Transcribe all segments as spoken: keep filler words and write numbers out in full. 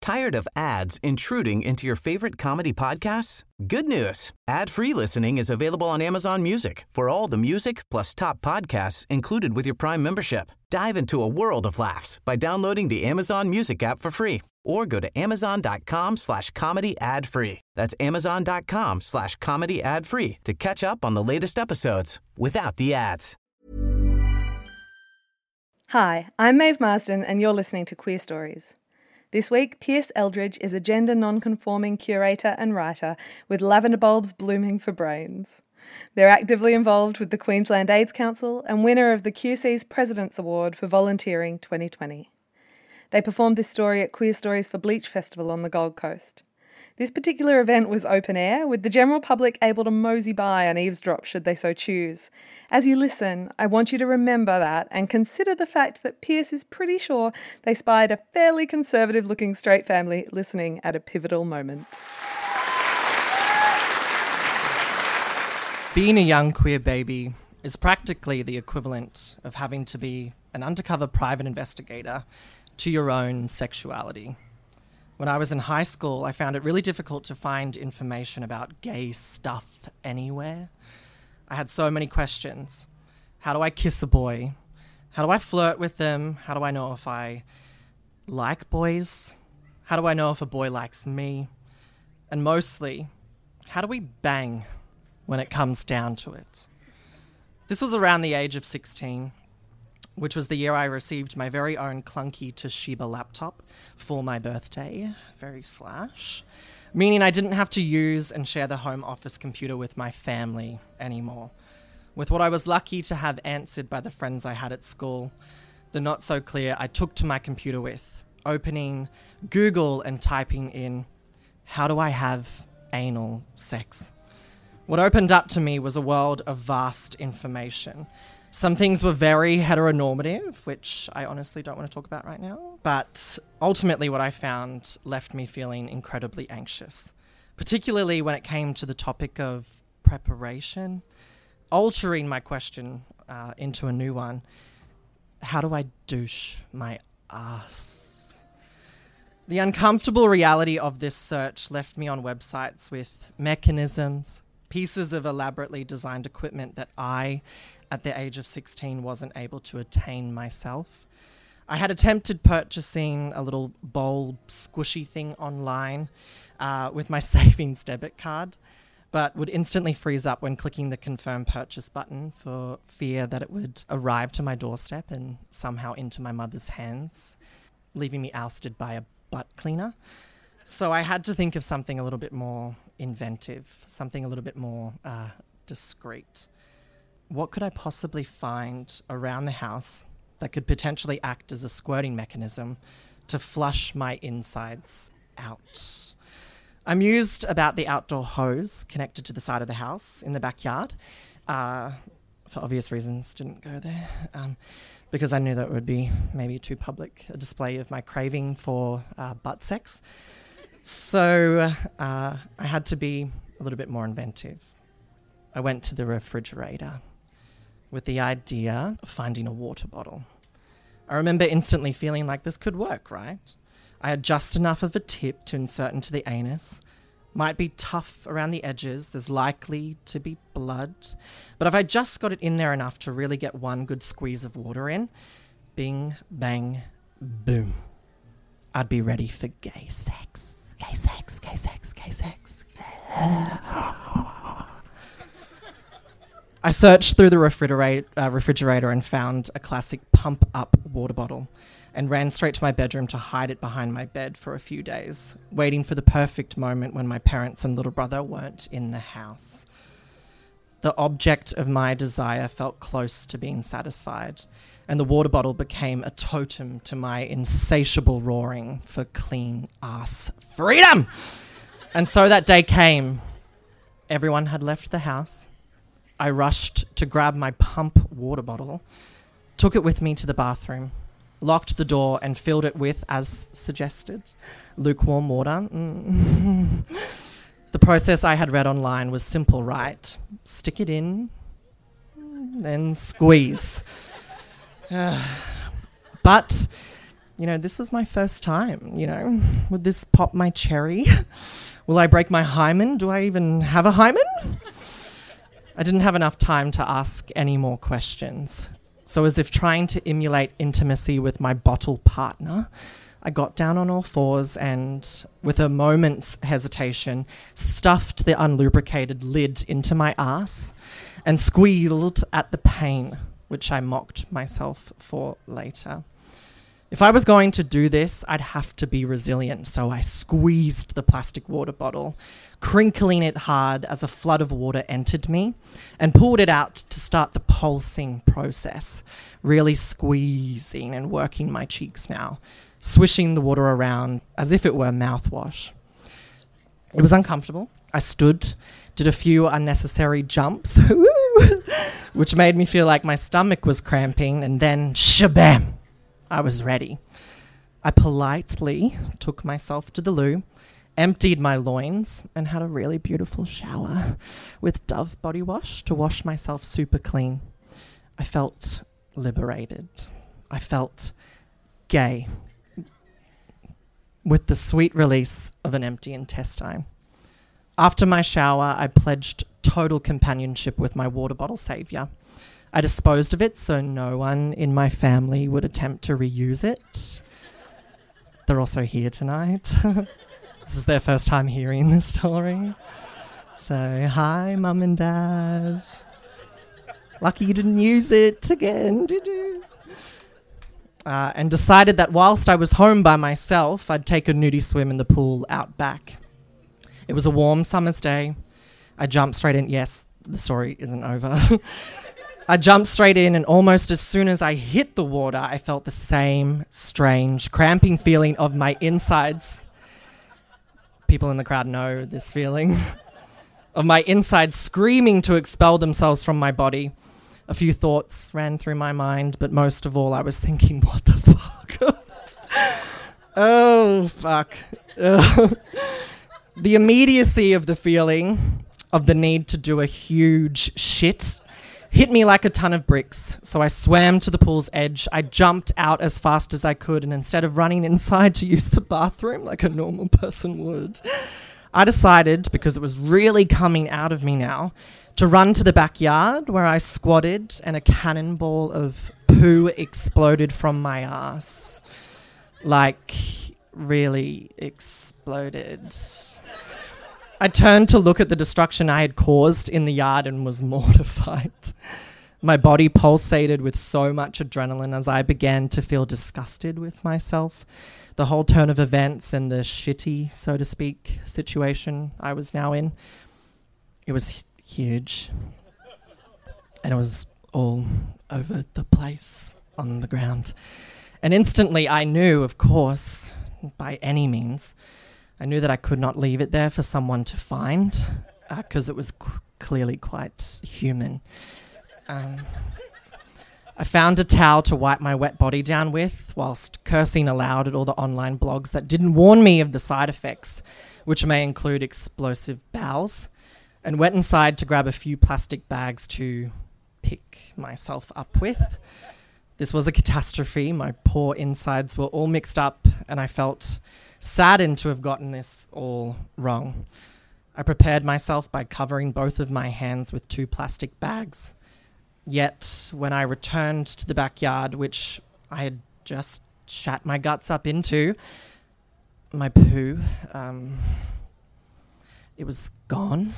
Tired of ads intruding into your favorite comedy podcasts? Good news. Ad-free listening is available on Amazon Music for all the music plus top podcasts included with your Prime membership. Dive into a world of laughs by downloading the Amazon Music app for free or go to amazon.com slash comedy ad free. That's amazon.com slash comedy ad free to catch up on the latest episodes without the ads. Hi, I'm Maeve Marsden and you're listening to Queer Stories. This week, Pierce Eldridge is a gender non-conforming curator and writer with lavender bulbs blooming for brains. They're actively involved with the Queensland AIDS Council and winner of the Q C's President's Award for Volunteering twenty twenty. They performed this story at Queer Stories for Bleach Festival on the Gold Coast. This particular event was open air, with the general public able to mosey by and eavesdrop should they so choose. As you listen, I want you to remember that and consider the fact that Pierce is pretty sure they spied a fairly conservative-looking straight family listening at a pivotal moment. Being a young queer baby is practically the equivalent of having to be an undercover private investigator to your own sexuality. When I was in high school, I found it really difficult to find information about gay stuff anywhere. I had so many questions. How do I kiss a boy? How do I flirt with them? How do I know if I like boys? How do I know if a boy likes me? And mostly, how do we bang when it comes down to it? This was around the age of sixteen, which was the year I received my very own clunky Toshiba laptop for my birthday. Very flash. Meaning I didn't have to use and share the home office computer with my family anymore. With what I was lucky to have answered by the friends I had at school, the not so clear I took to my computer with, opening Google and typing in, how do I have anal sex? What opened up to me was a world of vast information. Some things were very heteronormative, which I honestly don't want to talk about right now. But ultimately what I found left me feeling incredibly anxious, particularly when it came to the topic of preparation, altering my question uh, into a new one. How do I douche my ass? The uncomfortable reality of this search left me on websites with mechanisms, pieces of elaborately designed equipment that I, at the age of sixteen, wasn't able to attain myself. I had attempted purchasing a little bowl squishy thing online uh, with my savings debit card, but would instantly freeze up when clicking the confirm purchase button for fear that it would arrive to my doorstep and somehow into my mother's hands, leaving me ousted by a butt cleaner. So I had to think of something a little bit more inventive, something a little bit more uh, discreet. What could I possibly find around the house that could potentially act as a squirting mechanism to flush my insides out? I mused about the outdoor hose connected to the side of the house in the backyard. Uh, for obvious reasons, didn't go there um, because I knew that it would be maybe too public a display of my craving for uh, butt sex. So uh, I had to be a little bit more inventive. I went to the refrigerator with the idea of finding a water bottle. I remember instantly feeling like this could work, right? I had just enough of a tip to insert into the anus. Might be tough around the edges, there's likely to be blood. But if I just got it in there enough to really get one good squeeze of water in, bing, bang, boom, I'd be ready for gay sex. Gay sex, gay sex, gay sex. I searched through the refrigerator, uh, refrigerator and found a classic pump-up water bottle and ran straight to my bedroom to hide it behind my bed for a few days, waiting for the perfect moment when my parents and little brother weren't in the house. The object of my desire felt close to being satisfied, and the water bottle became a totem to my insatiable roaring for clean ass freedom. And so that day came. Everyone had left the house. I rushed to grab my pump water bottle, took it with me to the bathroom, locked the door and filled it with, as suggested, lukewarm water. Mm. The process I had read online was simple, right? Stick it in, then squeeze. Uh, but you know, this is my first time, you know. Would this pop my cherry? Will I break my hymen? Do I even have a hymen? I didn't have enough time to ask any more questions. So as if trying to emulate intimacy with my bottle partner, I got down on all fours and, with a moment's hesitation, stuffed the unlubricated lid into my ass and squealed at the pain, which I mocked myself for later. If I was going to do this, I'd have to be resilient, so I squeezed the plastic water bottle, crinkling it hard as a flood of water entered me, and pulled it out to start the pulsing process, really squeezing and working my cheeks now, swishing the water around as if it were mouthwash. It was uncomfortable. I stood, did a few unnecessary jumps, which made me feel like my stomach was cramping, and then shabam! I was ready. I politely took myself to the loo, emptied my loins, and had a really beautiful shower with Dove body wash to wash myself super clean. I felt liberated. I felt gay, with the sweet release of an empty intestine. After my shower, I pledged total companionship with my water bottle saviour. I disposed of it so no one in my family would attempt to reuse it. They're also here tonight. This is their first time hearing this story. So, hi, Mum and Dad. Lucky you didn't use it again, did you? Uh, and decided that whilst I was home by myself, I'd take a nudie swim in the pool out back. It was a warm summer's day. I jumped straight in. Yes, the story isn't over. I jumped straight in, and almost as soon as I hit the water, I felt the same strange, cramping feeling of my insides. People in the crowd know this feeling. Of my insides screaming to expel themselves from my body. A few thoughts ran through my mind, but most of all, I was thinking, what the fuck? Oh, fuck. Ugh. The immediacy of the feeling of the need to do a huge shit hit me like a ton of bricks, so I swam to the pool's edge. I jumped out as fast as I could, and instead of running inside to use the bathroom like a normal person would, I decided, because it was really coming out of me now, to run to the backyard where I squatted and a cannonball of poo exploded from my ass. Like, really exploded. I turned to look at the destruction I had caused in the yard and was mortified. My body pulsated with so much adrenaline as I began to feel disgusted with myself. The whole turn of events and the shitty, so to speak, situation I was now in, it was h- huge. And it was all over the place on the ground. And instantly I knew, of course, by any means, I knew that I could not leave it there for someone to find, because uh, it was qu- clearly quite human. Um, I found a towel to wipe my wet body down with, whilst cursing aloud at all the online blogs that didn't warn me of the side effects, which may include explosive bowels, and went inside to grab a few plastic bags to pick myself up with. This was a catastrophe. My poor insides were all mixed up, and I felt saddened to have gotten this all wrong. I prepared myself by covering both of my hands with two plastic bags. Yet, when I returned to the backyard, which I had just shat my guts up into, my poo, um, it was gone.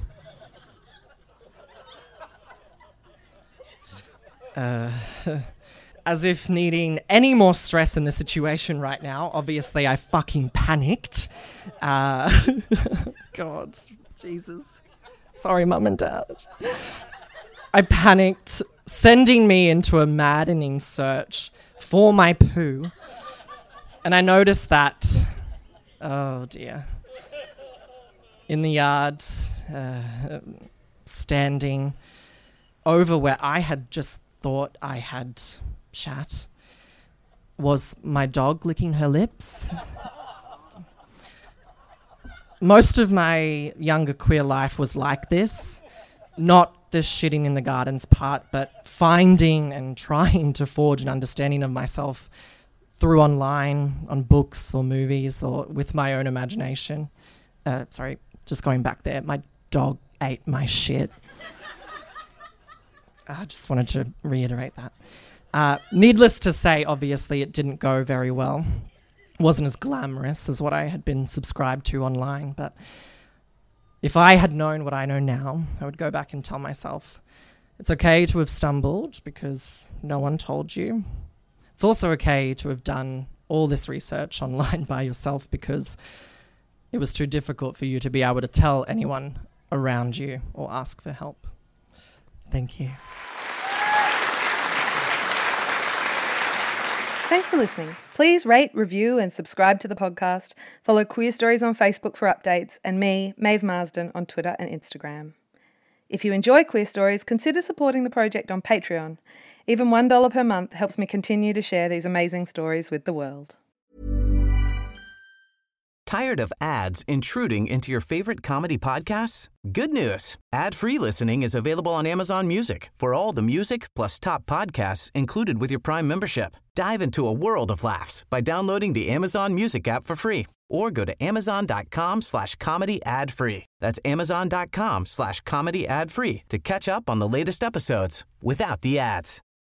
Uh... As if needing any more stress in the situation right now. Obviously, I fucking panicked. Uh, God, Jesus. Sorry, Mum and Dad. I panicked, sending me into a maddening search for my poo. And I noticed that, oh dear, in the yard, uh, standing over where I had just thought I had shat, was my dog licking her lips. Most of my younger queer life was like this. Not the shitting in the gardens part, but finding and trying to forge an understanding of myself through online, on books or movies, or with my own imagination. Uh, sorry, just going back there. My dog ate my shit. I just wanted to reiterate that. Uh, needless to say, obviously, it didn't go very well. It wasn't as glamorous as what I had been subscribed to online, but if I had known what I know now, I would go back and tell myself, it's okay to have stumbled because no one told you. It's also okay to have done all this research online by yourself because it was too difficult for you to be able to tell anyone around you or ask for help. Thank you. Thanks for listening. Please rate, review and subscribe to the podcast. Follow Queer Stories on Facebook for updates and me, Maeve Marsden, on Twitter and Instagram. If you enjoy Queer Stories, consider supporting the project on Patreon. Even one dollar per month helps me continue to share these amazing stories with the world. Tired of ads intruding into your favorite comedy podcasts? Good news. Ad-free listening is available on Amazon Music for all the music plus top podcasts included with your Prime membership. Dive into a world of laughs by downloading the Amazon Music app for free or go to amazon.com slash comedy ad free. That's amazon.com slash comedy ad free to catch up on the latest episodes without the ads.